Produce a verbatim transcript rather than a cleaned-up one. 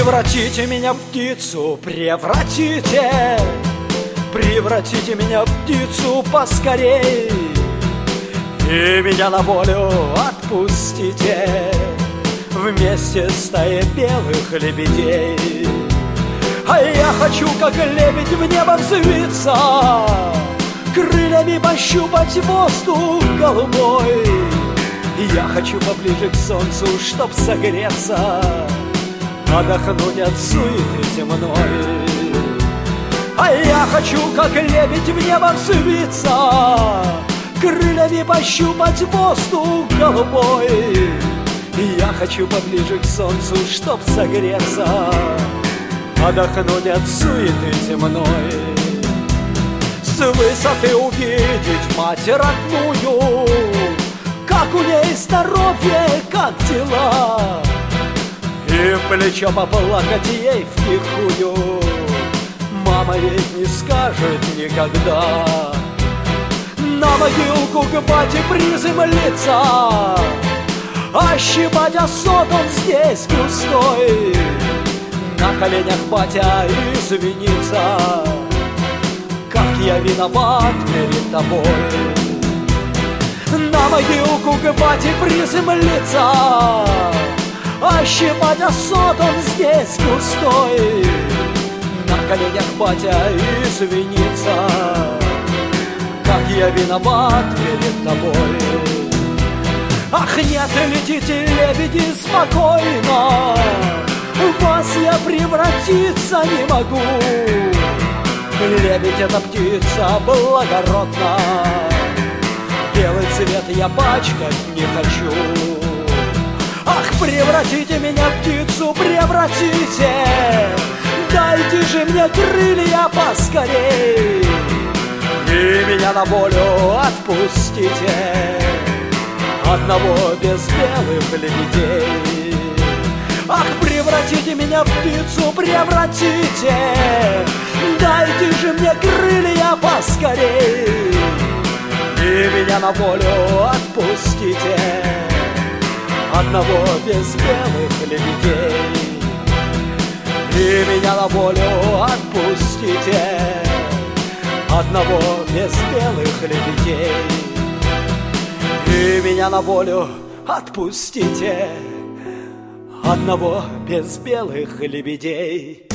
Превратите меня в птицу, превратите, превратите меня в птицу поскорей, и меня на волю отпустите вместе с стаей белых лебедей. А я хочу, как лебедь, в небо взвиться, крыльями пощупать воздух голубой. Я хочу поближе к солнцу, чтоб согреться, отдохнуть от суеты земной. А я хочу, как лебедь, в небо взвиться, крыльями пощупать воздух голубой. Я хочу поближе к солнцу, чтоб согреться, отдохнуть от суеты земной. С высоты увидеть мать родную, как у ней здоровье, как дела, и в плечо поплакать ей втихую. Мама ведь не скажет никогда. На могилку к бате приземлиться, ощипать осот он здесь густой. На коленях батя извиниться, как я виноват перед тобой. На могилку к бате приземлиться, ощипать осот он здесь густой. На коленях батя извиниться, как я виноват перед тобой. Ах, нет, летите, лебеди, спокойно, в вас я превратиться не могу. Лебедь — это птица благородна, белый цвет я пачкать не хочу. Ах, превратите меня в птицу, превратите, дайте же мне крылья поскорей, и меня на волю отпустите, одного без белых лебедей. Ах, превратите меня в птицу, превратите, дайте же мне крылья поскорей, и меня на волю отпустите, одного без белых лебедей. И меня на волю отпустите, одного без белых лебедей. И меня на волю отпустите, одного без белых лебедей.